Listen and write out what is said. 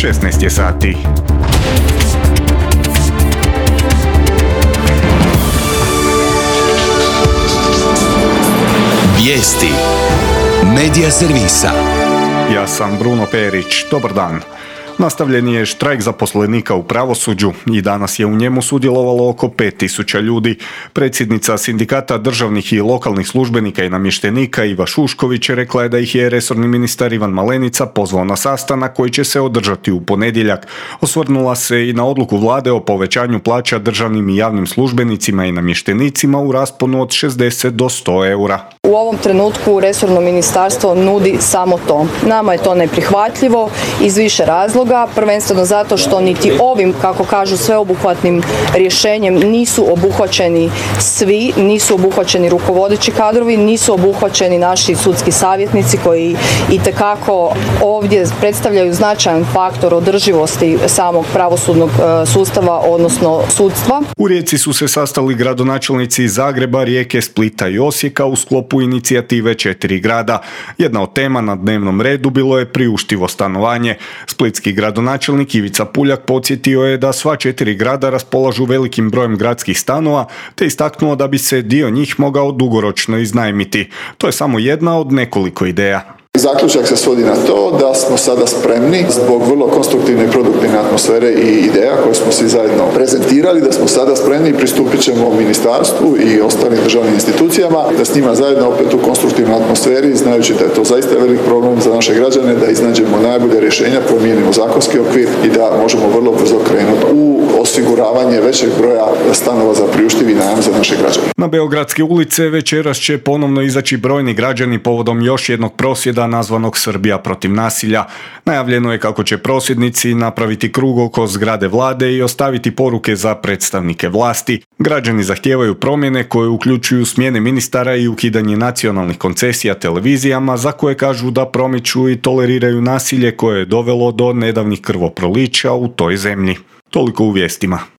16 je sati. Vijesti Medija servisa. Ja sam Bruno Perić. Dobar dan. Nastavljen je štrajk zaposlenika u pravosuđu i danas je u njemu sudjelovalo oko 5000 ljudi. Predsjednica sindikata državnih i lokalnih službenika i namještenika Iva Šušković rekla je da ih je resorni ministar Ivan Malenica pozvao na sastanak koji će se održati u ponedjeljak. Osvrnula se i na odluku vlade o povećanju plaća državnim i javnim službenicima i namještenicima u rasponu od 60 do 100 eura. U ovom trenutku resorno ministarstvo nudi samo to. Nama je to neprihvatljivo iz više razloga, prvenstveno zato što niti ovim, kako kažu, sveobuhvatnim rješenjem nisu obuhvaćeni svi, nisu obuhvaćeni rukovodeći kadrovi, nisu obuhvaćeni naši sudski savjetnici koji itekako ovdje predstavljaju značajan faktor održivosti samog pravosudnog sustava, odnosno sudstva. U Rijeci su se sastali gradonačelnici Zagreba, Rijeke, Splita i Osijeka u sklopu inicijative 4 grada. Jedna od tema na dnevnom redu bilo je priuštivo stanovanje. Splitski gradonačelnik Ivica Puljak podsjetio je da sva 4 grada raspolažu velikim brojem gradskih stanova, te istaknuo da bi se dio njih mogao dugoročno iznajmiti. To je samo jedna od nekoliko ideja. Zaključak se svodi na to da smo sada spremni zbog vrlo konstruktivne i produktivne atmosfere i ideja koje smo svi zajedno prezentirali, da smo sada spremni i pristupit ćemo ministarstvu i ostalim državnim institucijama, da s njima zajedno opet u konstruktivnoj atmosferi, znajući da je to zaista velik problem za naše građane, da iznađemo najbolje rješenja, promijenimo zakonski okvir i da možemo vrlo brzo krenuti u osiguravanje većeg broja stanova za priuštivi najam za naše građane. Na beogradske ulice večeras će ponovno izaći brojni građani povodom još jednog prosvjeda nazvanog Srbija protiv nasilja. Najavljeno je kako će prosvjednici napraviti krug oko zgrade vlade i ostaviti poruke za predstavnike vlasti. Građani zahtijevaju promjene koje uključuju smjene ministara i ukidanje nacionalnih koncesija televizijama za koje kažu da promiču i toleriraju nasilje koje je dovelo do nedavnih krvoprolića u toj zemlji. Toliko u vijestima.